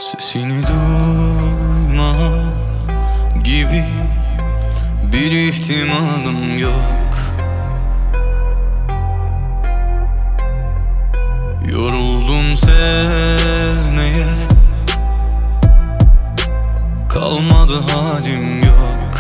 Sesini duyma gibi bir ihtimalım yok. Yoruldum sevmeye, kalmadı halim yok.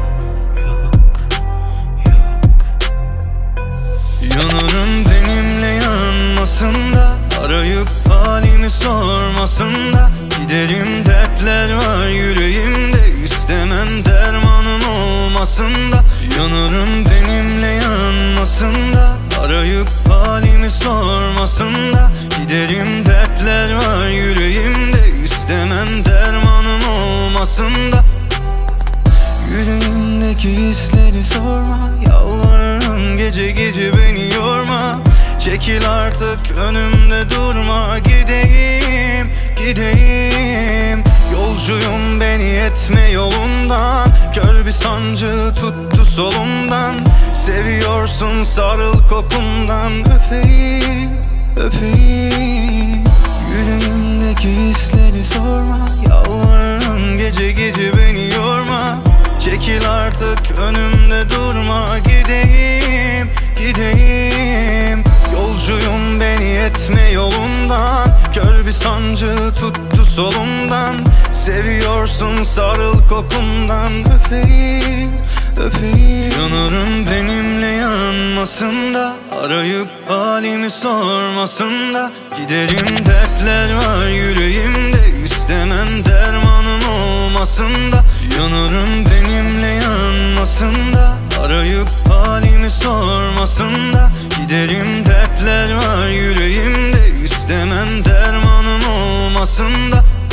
Yanarım benimle yanmasında, arayıp halimi sormasında. Giderim dertler var yüreğimde, istemem dermanım olmasında. Yanarım benimle yanmasında, arayıp halimi sormasında. Giderim dertler var yüreğimde, istemem dermanım olmasında. Yüreğimdeki hisleri sorma, yalvarırım gece gece beni yorma. Çekil artık önümde durma, gideyim, gideyim. Yolcuyum, beni etme yolundan. Kör bir sancı tuttu solumdan. Seviyorsun, sarıl kokumdan. Öpeyim, öpeyim. Yüreğimdeki hisleri sorma, yalvarırım gece gece beni yorma. Çekil artık önümde durma, gideyim, gideyim. Yolcuyum, beni etme yolundan. Kör bir sancı tuttu solumdan. Seviyorsun, sarıl kokumdan. Öpeyim, öpeyim. Yanarım benimle yanmasında, arayıp halimi sormasında. Giderim dertler var yüreğimde, istemem dermanım olmasında. Yanarım benimle yanmasında, arayıp halimi sormasında. Giderim dertler var yüreğimde, istemem dermanım olmasında.